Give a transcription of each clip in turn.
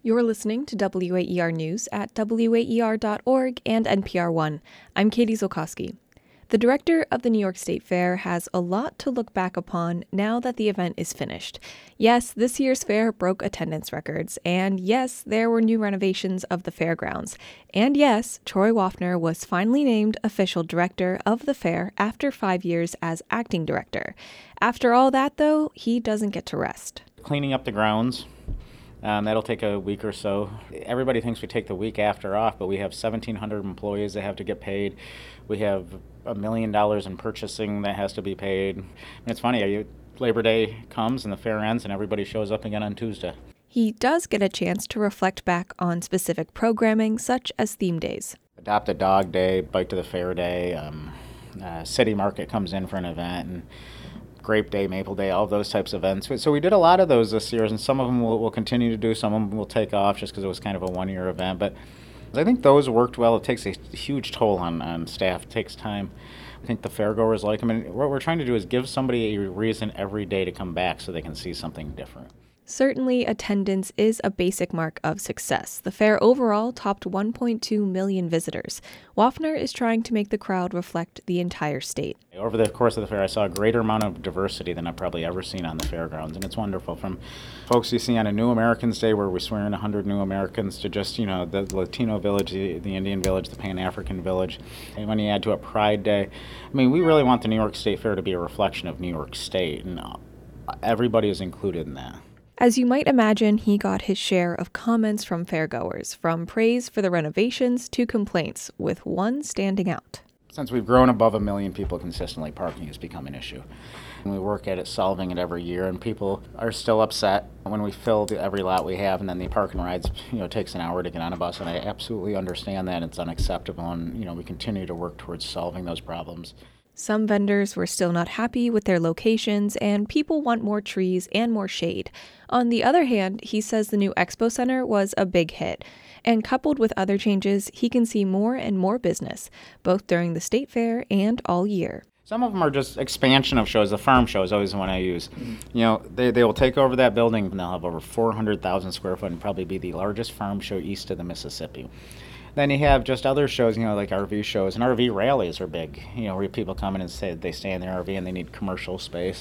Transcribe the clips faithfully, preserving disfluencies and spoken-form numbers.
You're listening to W A E R News at W A E R dot org and N P R One. I'm Katie Zolkowski. The director of the New York State Fair has a lot to look back upon now that the event is finished. Yes, this year's fair broke attendance records, and yes, there were new renovations of the fairgrounds. And yes, Troy Waffner was finally named official director of the fair after five years as acting director. After all that, though, he doesn't get to rest. Cleaning up the grounds. Um, that'll take a week or so. Everybody thinks we take the week after off, but we have seventeen hundred employees that have to get paid. We have a million dollars in purchasing that has to be paid. And it's funny, you, Labor Day comes and the fair ends and everybody shows up again on Tuesday. He does get a chance to reflect back on specific programming, such as theme days. Adopt a Dog Day, Bike to the Fair Day, um, uh, City Market comes in for an event, and Grape Day, Maple Day, all of those types of events. So we did a lot of those this year, and some of them we'll, we'll continue to do. Some of them will take off just because it was kind of a one-year event. But I think those worked well. It takes a huge toll on, on staff. It takes time. I think the fairgoers like them. And what we're trying to do is give somebody a reason every day to come back so they can see something different. Certainly, attendance is a basic mark of success. The fair overall topped one point two million visitors. Waffner is trying to make the crowd reflect the entire state. Over the course of the fair, I saw a greater amount of diversity than I've probably ever seen on the fairgrounds, and it's wonderful. From folks you see on a New Americans Day where we swear in one hundred New Americans to just, you know, the Latino village, the, the Indian village, the Pan-African village. And when you add to a Pride Day, I mean, we really want the New York State Fair to be a reflection of New York State, and everybody is included in that. As you might imagine, he got his share of comments from fairgoers, from praise for the renovations to complaints, with one standing out. Since we've grown above a million people consistently, parking has become an issue. And we work at it, solving it every year, and people are still upset when we fill the, every lot we have, and then the parking rides, you know, takes an hour to get on a bus, and I absolutely understand that. It's unacceptable, and, you know, we continue to work towards solving those problems. Some vendors were still not happy with their locations, and people want more trees and more shade. On the other hand, he says the new Expo Center was a big hit, and coupled with other changes, he can see more and more business, both during the State Fair and all year. Some of them are just expansion of shows. The farm show is always the one I use. You know, they, they will take over that building, and they'll have over four hundred thousand square foot and probably be the largest farm show east of the Mississippi. Then you have just other shows, you know, like R V shows, and R V rallies are big, you know, where people come in and say they stay in their R V and they need commercial space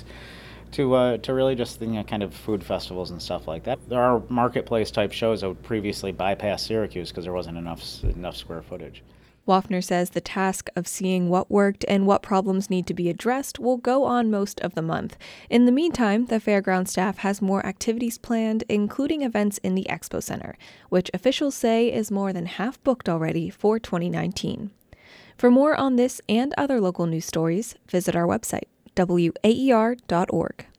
to uh, to really just, you know, kind of food festivals and stuff like that. There are marketplace type shows that would previously bypass Syracuse because there wasn't enough enough square footage. Waffner says the task of seeing what worked and what problems need to be addressed will go on most of the month. In the meantime, the fairground staff has more activities planned, including events in the Expo Center, which officials say is more than half booked already for twenty nineteen. For more on this and other local news stories, visit our website, W A E R dot org.